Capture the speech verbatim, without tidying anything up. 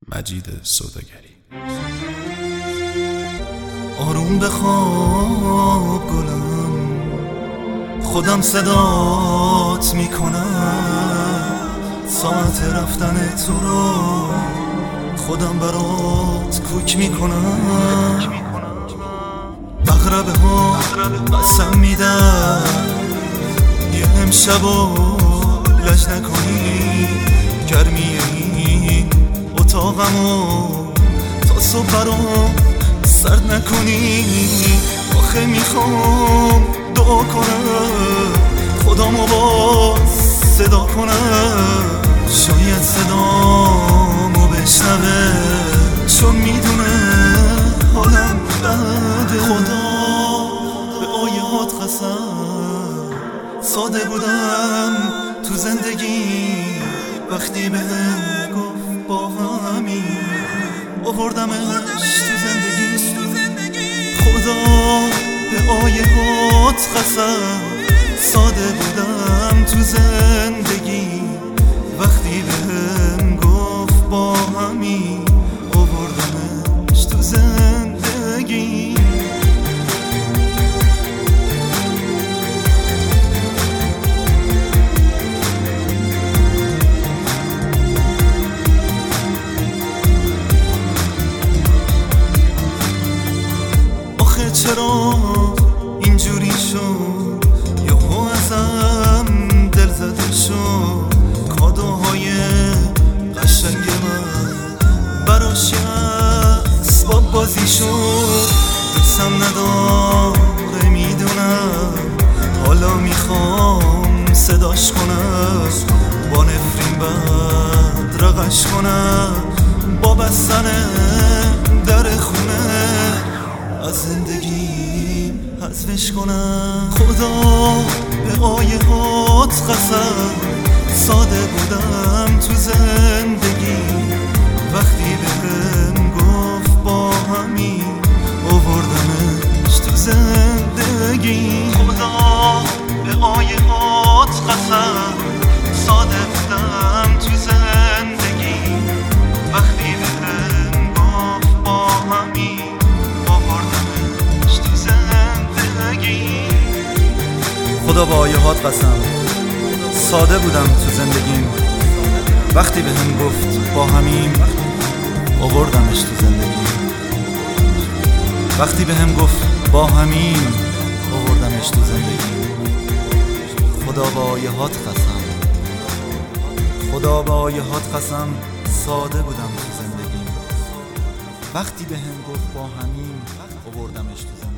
مجید سوداگری. آروم بخواب گلم، خودم صدات میکنم، ساعت رفتن تو رو خودم برات کوک میکنم. عقربه ها قسم میدم یه امشب و لج نکنی، گرمی این اتاقمو تا صبح برام سرد نکنی. آخه میخوام دعا کنم خدامو باز صدا کنم، شاید صدامو بشنوه چون میدونه حالم بده. خدا به آیات قسم ساده بودم تو زندگی، وقتی بهم گفت با همین آوردمش تو زندگی. خدا به آیات قسم ساده بودم تو زندگی، وقتی بهم گفت با همین آوردمش تو زندگی. آخه چرا اینجوری شد، یهو ازم دل زده شد، کادوهای قشنگ من براش اسباب بازی شد. دوستم نداره میدونم، حالا میخوام صداش کنم، با نفرین بعد رقش کنم، با بستن در خونه از زندگیم حذفش کنم. خدا به آیات قسم ساده بودم تو زندگی، وقتی بهم گفت با همین آوردمش تو زندگی. خدا به آیات قسم ساده بودم تو زندگی، وقتی بهم گفت با همین خدا با آیات قسم ساده بودم تو زندگیم، وقتی به هم گفت با همین آوردمش تو زندگی. وقتی به هم گفت با همین آوردمش تو زندگی. خدا با آیات قسم خدا با آیات قسم ساده بودم تو زندگیم، وقتی به هم گفت با همین آوردمش تو زندگی.